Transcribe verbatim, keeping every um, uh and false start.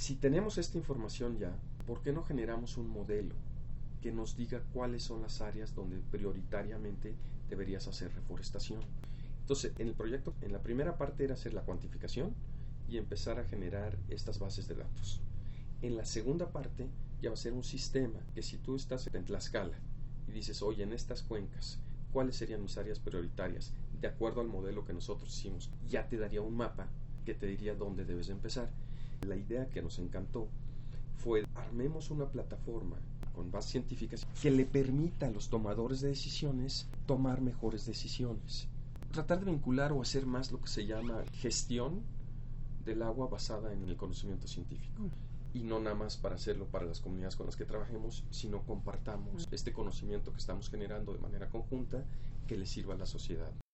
Si tenemos esta información ya, ¿por qué no generamos un modelo que nos diga cuáles son las áreas donde prioritariamente deberías hacer reforestación? Entonces, en el proyecto, en la primera parte era hacer la cuantificación y empezar a generar estas bases de datos. En la segunda parte ya va a ser un sistema que si tú estás en Tlaxcala y dices, oye, en estas cuencas, ¿cuáles serían mis áreas prioritarias? De acuerdo al modelo que nosotros hicimos, ya te daría un mapa que te diría dónde debes de empezar. La idea que nos encantó fue, armemos una plataforma con bases científicas que le permita a los tomadores de decisiones tomar mejores decisiones. Tratar de vincular o hacer más lo que se llama gestión del agua basada en el conocimiento científico. Y no nada más para hacerlo para las comunidades con las que trabajemos, sino compartamos este conocimiento que estamos generando de manera conjunta que le sirva a la sociedad.